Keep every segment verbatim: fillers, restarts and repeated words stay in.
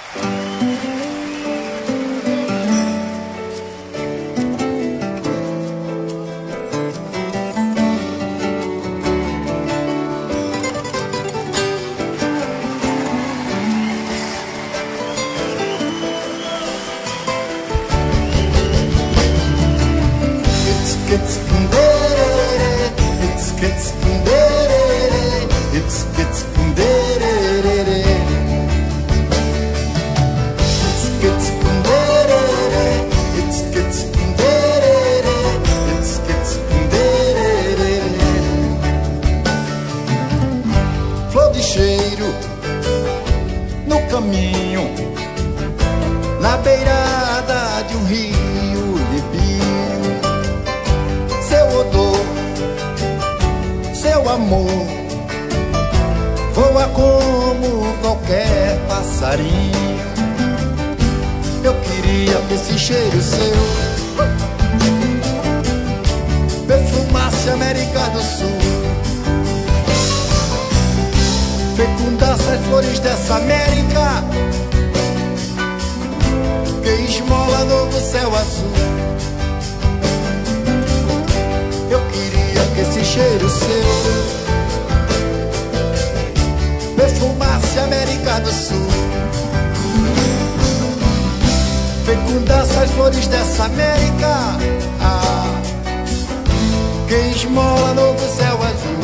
Flor de cheiro no caminho, na beirada de um rio libio. Seu odor, seu amor voa como qualquer passarinho. Eu queria que esse cheiro seu perfumasse a América do Sul, fecundasse as flores dessa América que esmola novo céu azul. Eu queria que esse cheiro seu perfumasse a América do Sul, fecundasse as flores dessa América ah, que esmola novo céu azul.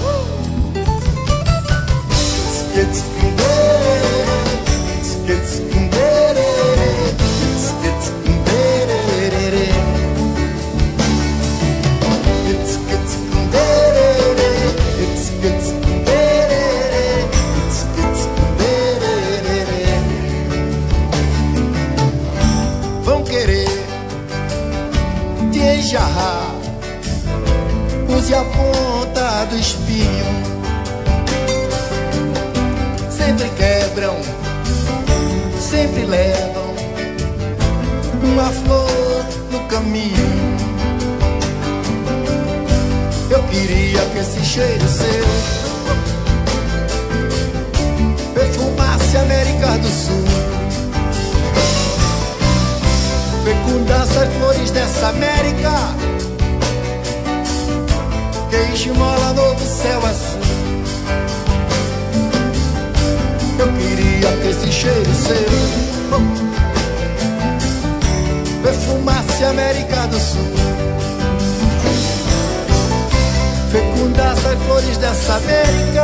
Vão querer te enjarrar, use a ponta do espinho. Sempre quebram, sempre levam uma flor no caminho. Eu queria que esse cheiro seu perfumasse a América do Sul, fecundasse as flores dessa América que esmola novo céu azul. Eu queria que esse cheiro seu perfumasse a América do Sul, fecundasse as flores dessa América